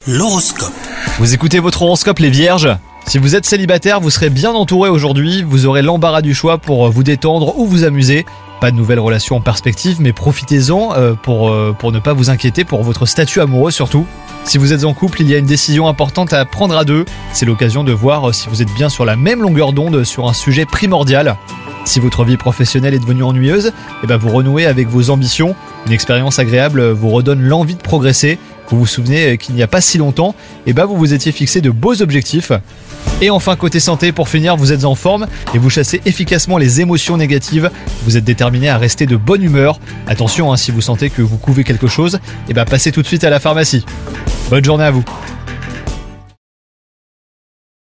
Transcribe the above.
L'horoscope. Vous écoutez votre horoscope les vierges ? Si vous êtes célibataire, vous serez bien entouré aujourd'hui, vous aurez l'embarras du choix pour vous détendre ou vous amuser. Pas de nouvelles relations en perspective, mais profitez-en pour ne pas vous inquiéter pour votre statut amoureux surtout. Si vous êtes en couple, il y a une décision importante à prendre à deux. C'est l'occasion de voir si vous êtes bien sur la même longueur d'onde sur un sujet primordial. Si votre vie professionnelle est devenue ennuyeuse, vous renouez avec vos ambitions. Une expérience agréable vous redonne l'envie de progresser. Vous vous souvenez qu'il n'y a pas si longtemps, vous vous étiez fixé de beaux objectifs. Et enfin, côté santé, pour finir, vous êtes en forme et vous chassez efficacement les émotions négatives. Vous êtes déterminé à rester de bonne humeur. Attention, si vous sentez que vous couvez quelque chose, passez tout de suite à la pharmacie. Bonne journée à vous.